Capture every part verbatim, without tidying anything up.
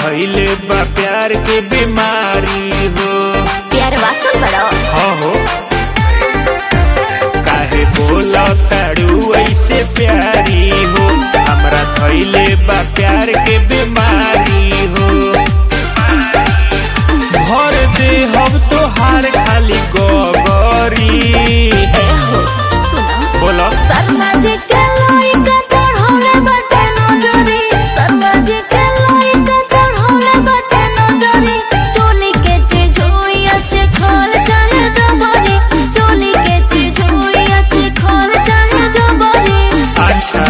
धइले बा प्यार के बीमारी हो। प्यार वासन बड़ो हाँ हो काहे बोला तारू ऐसे प्यारी हो, हमरा धइले बा प्यार के बीमारी हो। भर दे हम तोहार खाली गोगरी। सुनो बोलो शर्मा जी के लइका चढ़ौले बाटे नजरी, शर्मा जी के लइका चढ़ौले बाटे नजरी। चोली के चीज होई अच्छे खोल चाहे जबरी, चोली के चीज होई अच्छे खोल चाहे जबरी। अच्छा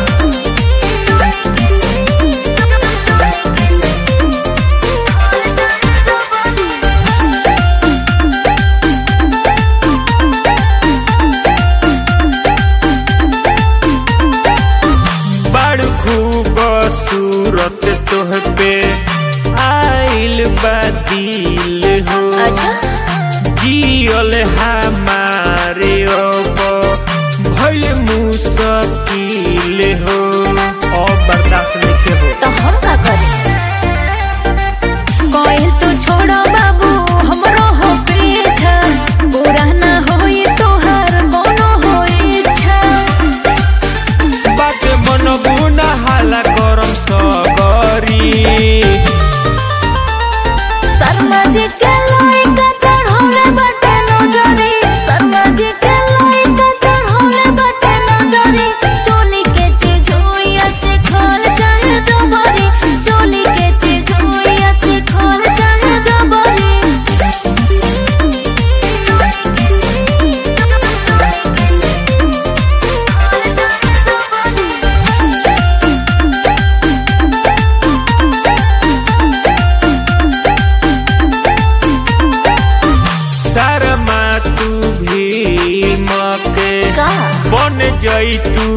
सूरत तोह पे आइल बा दिल हो। अच्छा जियल हमारे अब भइल मुश्किल हो, और बर्दाश्त नहीं हो तो हम का करी? कोई तो छोड़ो बाबू हमरो हो पीछा, पूरा ना होई तोहार कोनो हो इच्छा। बाटे मन बुना हाला करम सगरी। शर्मा जी के लइका चढ़ौले बाटे नजरी, शर्मा जी के लइका चढ़ौले बाटे नजरी। चोली के चीज होई अच्छे खोल चाहे जबरी, चोली के चीज होई अच्छे खोल चाहे जबरी। शर्मा तू भी मके का बन जई तू